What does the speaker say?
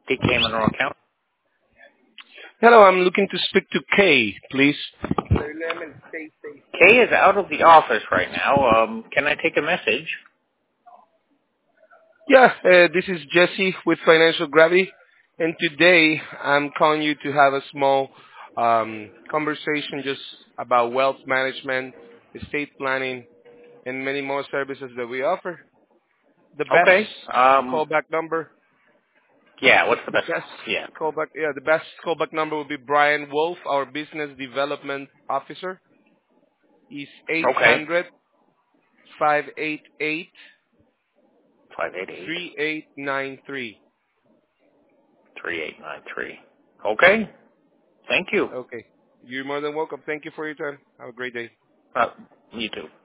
PK Monroe account. Hello, I'm looking to speak to Kay, please. Kay is out of the office right now. Can I take a message? Yeah, this is Jesse with Financial Gravity, and today I'm calling you to have a small conversation just about wealth management, estate planning, and many more services that we offer. The best Okay. callback number, Yeah, what's the the best? best Yeah. the best callback number will be Brian Wolf, our Business Development Officer. He's Okay. 800 588 588 3893. 3893. Okay. Thank you. Okay. You're more than welcome. Thank you for your time. Have a great day. Uh, you too.